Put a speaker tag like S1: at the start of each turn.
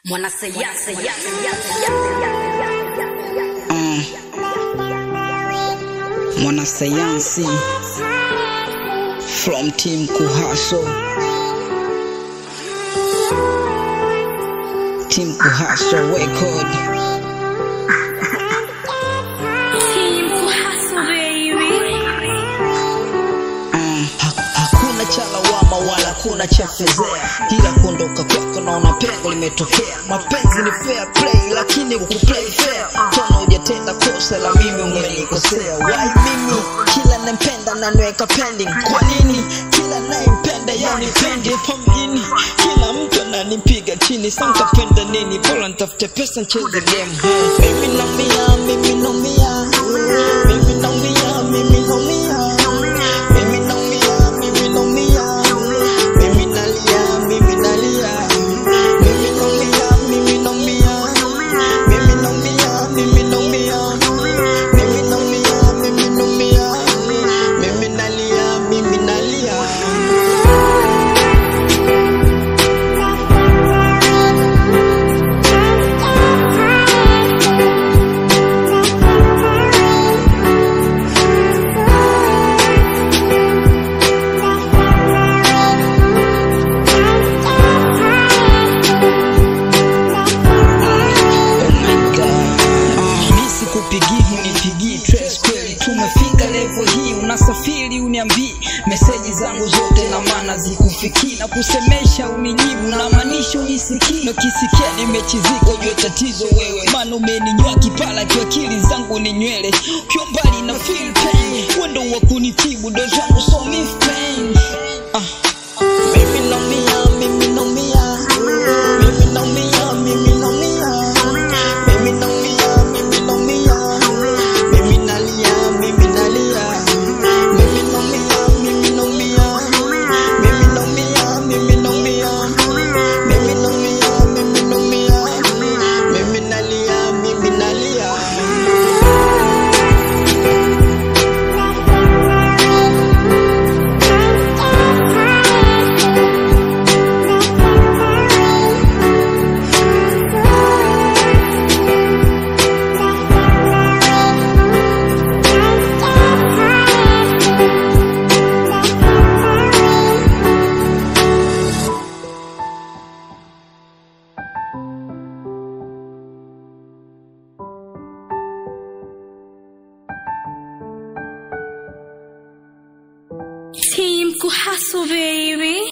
S1: Mwanasayansi Mwanasayansi from Team Kuhaso. Team Kuhaso record.
S2: Team Kuhaso baby.
S1: Hakuna cha lawama wala kuna cha fezea, ila kuondoka kwako naona pengo limetokea. Mapenzi ni fair play lakini ukuplay fair. Kama hujatenda kosa la mimi umenikosea. Why mimi kila nampenda na niweka pending? Kwa nini kila nayempenda yanipende pamjini? Kila mtu ananipiga chini, sasa nitapenda nini? Bora nitafute pesa nicheze game. Mimi naumia, mimi naumia, mimi naumia, mimi naumia, mimi naumia, mimi naumia, mimi nalia, mimi nalia, mimi naumia, mimi naumia, mimi naumia, mimi naumia, mimi naumia, mimi naumia, mimi nalia, mimi nalia. Unipigi trace kweli tumefika level hii, unasafiri uniambii message zangu zote na maana zikufikii, na kusemesha unijibu na maanisha unisikii, na kisikia nimechizika ujue tatizo wewe, maana umeninywa kipala kwa akili zangu ni nywele, ukiwa mbali na feel pain, wendo wa kunitibu ndo zangu so miss pain. Mimi naumia, mimi naumia, mimi naumia, mimi naumia, mimi naumia, mimi naumia, mimi nalia, mimi nalia, mimi naumia, mimi naumia, mimi naumia, mimi naumia, mimi naumia, mimi naumia, mimi nalia, mimi nalia.
S2: Team Kuhaso baby.